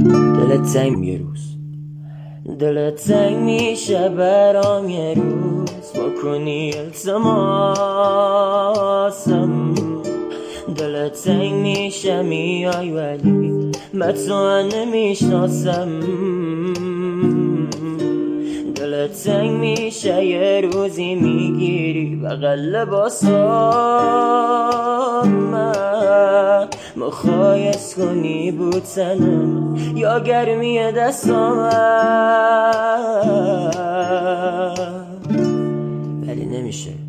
دلت تنگ یه روز، دلت تنگ میشه برام یه روز، بکنی التماسم. دلت تنگ میشه میای ولی من تو نمیشناسم. دلت تنگ میشه یه روزی میگیری بغل لباسام، مخایس کنی بود تنم یا گرمی دستام، ولی نمیشه.